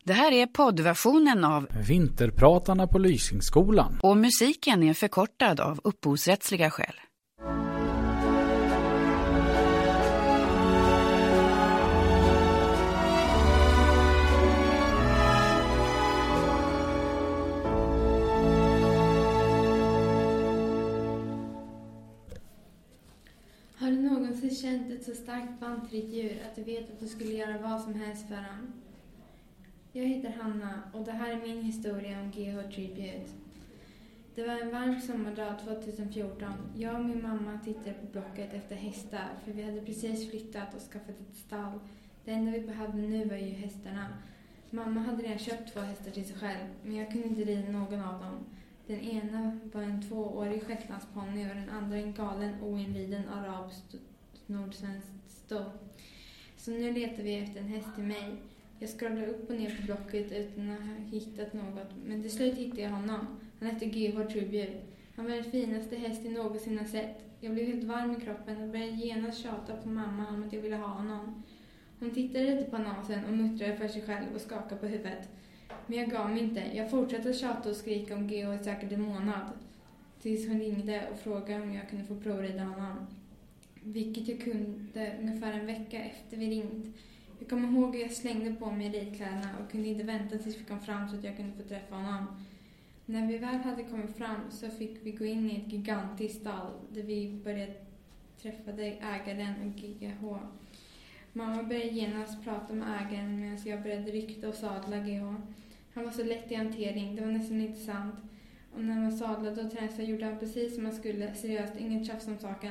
Det här är poddversionen av Vinterpratarna på Lysingsskolan. Och musiken är förkortad av upphovsrättsliga skäl. Har du någonsin känt ett så starkt band till ditt djur att du vet att du skulle göra vad som helst för den? Jag heter Hanna och det här är min historia om GH Tribute. Det var en varm sommardag 2014. Jag och min mamma tittade på Blocket efter hästar för vi hade precis flyttat och skaffat ett stall. Det enda vi behövde nu var ju hästarna. Mamma hade redan köpt 2 hästar till sig själv men jag kunde inte rida någon av dem. Den ena var en 2-årig shetlandsponny och den andra en galen oinriden arabsk nordsvensk sto. Så nu letar vi efter en häst till mig. Jag scrollade upp och ner på Blocket utan att ha hittat något. Men till slut hittade jag honom. Han hette GH Tribute. Han var den finaste häst jag någonsin har sett. Jag blev helt varm i kroppen och började genast tjata på mamma om att jag ville ha honom. Hon tittade lite på annonsen och muttrade för sig själv och skakade på huvudet. Men jag gav mig inte. Jag fortsatte tjata och skrika om GH i säkert en månad. Tills hon ringde och frågade om jag kunde få provrida honom. Vilket jag kunde ungefär en vecka efter vi ringt. Jag kommer ihåg att jag slängde på mig ridkläderna och kunde inte vänta tills vi kom fram så att jag kunde få träffa honom. När vi väl hade kommit fram så fick vi gå in i ett gigantiskt stall där vi började träffa ägaren och GH. Mamma började genast prata med ägaren medan jag började rykta och sadla GH. Han var så lätt i hantering, det var nästan inte sant. Och när man sadlade och tränade gjorde han precis som man skulle, seriöst, inget tjafs om saken.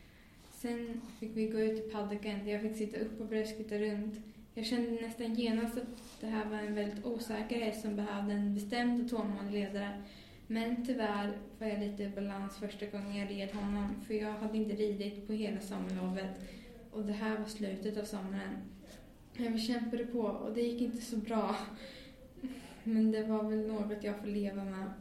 Sen fick vi gå ut i paddocken där jag fick sitta upp och börja skutta runt. Jag kände nästan genast att det här var en väldigt osäker häst som behövde en bestämd och tålmodig ledare. Men tyvärr var jag lite i balans första gången jag red honom för jag hade inte ridit på hela sommarlovet. Och det här var slutet av sommaren. Jag kämpade på och det gick inte så bra. Men det var väl något jag får leva med.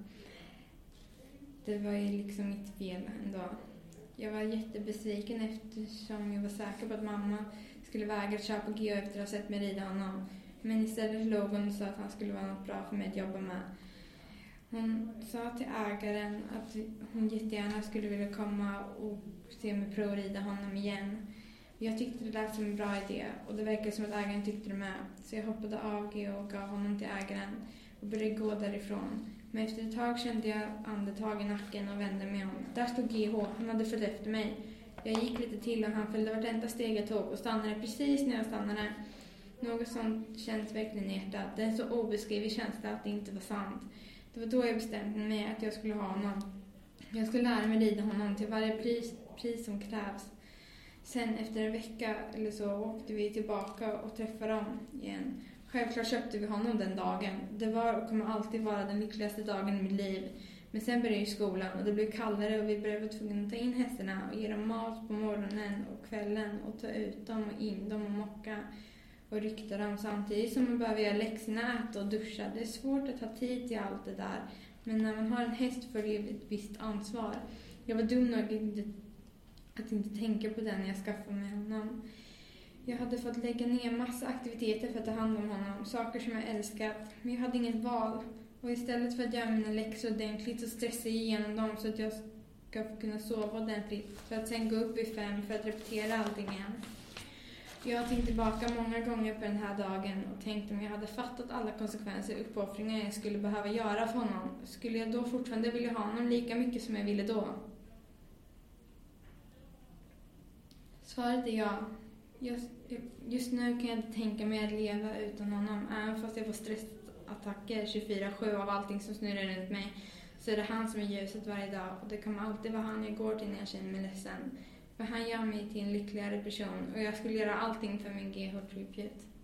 Det var ju liksom mitt fel ändå. Jag var jättebesviken eftersom jag var säker på att mamma skulle vägra köpa GH efter att ha sett mig rida honom. Men istället låg hon och sa att han skulle vara något bra för mig att jobba med. Hon sa till ägaren att hon jättegärna skulle vilja komma och se mig provrida honom igen. Jag tyckte det lät som en bra idé och det verkade som att ägaren tyckte det med. Så jag hoppade av GH och gav honom till ägaren och började gå därifrån. Men efter ett tag kände jag andetag i nacken och vände mig om. Där stod GH, han hade följt efter mig. Jag gick lite till och han följde vartenda steg jag tog och stannade precis när jag stannade. Något sånt känns verkligen i hjärtat. Det är en så obeskrivlig känsla att det inte var sant. Det var då jag bestämde mig att jag skulle ha honom. Jag skulle lära mig rida honom till varje pris som krävs. Sen efter en vecka eller så åkte vi tillbaka och träffade dem igen. Självklart köpte vi honom den dagen. Det var och kommer alltid vara den lyckligaste dagen i mitt liv. Men sen började ju skolan och det blev kallare och vi blev tvungna att ta in hästarna och ge dem mat på morgonen och kvällen och ta ut dem och in dem och mocka och rykta dem samtidigt som man behöver göra läxorna, äta och duscha. Det är svårt att ha tid till allt det där. Men när man har en häst följer ett visst ansvar. Jag var dum nog att inte tänka på det när jag skaffade mig honom. Jag hade fått lägga ner massa aktiviteter för att ta hand om honom. Saker som jag älskat. Men jag hade inget val. Och istället för att göra mina läxor ordentligt så stressade jag igenom dem så att jag ska kunna sova ordentligt. För att sen gå upp i 5 för att repetera allting igen. Jag har tänkt tillbaka många gånger på den här dagen och tänkt om jag hade fattat alla konsekvenser och uppoffringar jag skulle behöva göra för honom. Skulle jag då fortfarande vilja ha honom lika mycket som jag ville då? Svaret är ja. Just nu kan jag inte tänka mig att leva utan honom. Även fast jag får stressattacker 24/7 av allting som snurrar runt mig. Så är det han som är ljuset varje dag. Och det kommer alltid vara han jag går till när jag känner mig ledsen. För han gör mig till en lyckligare person. Och jag skulle göra allting för min GH Tribute.